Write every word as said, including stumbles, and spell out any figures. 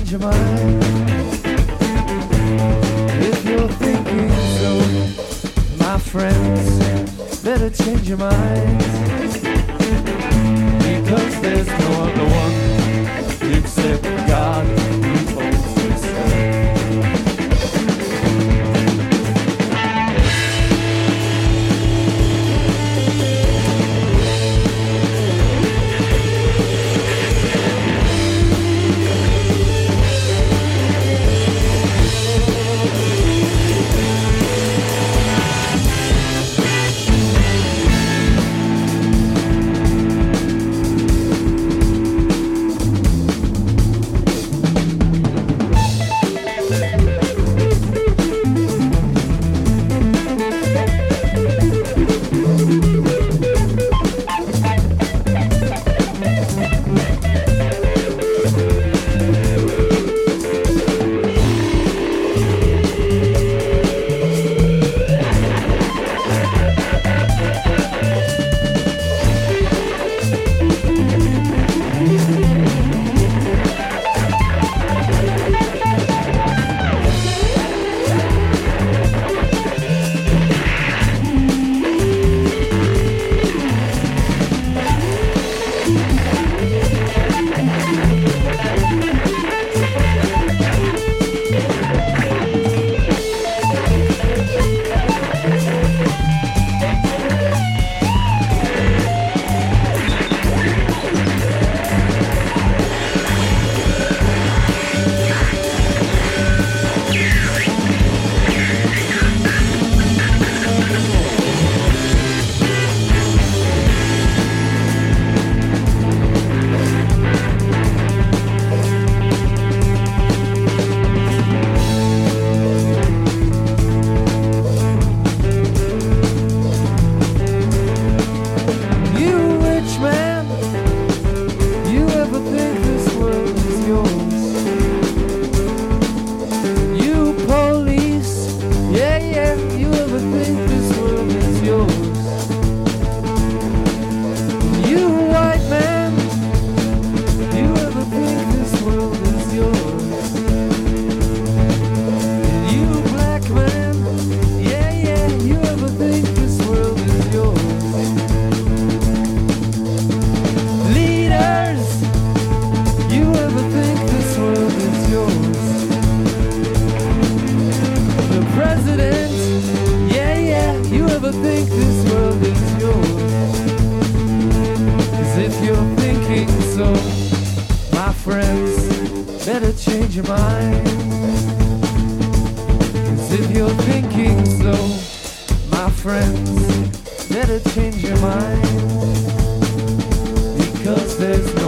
change your mind. If you're thinking so, my friends, better change your minds. Because there's no other one except God who owns this earth. Think this world is yours. 'Cause if you're thinking so, my friends, better change your mind. 'Cause if you're thinking so, my friends, better change your mind. Because there's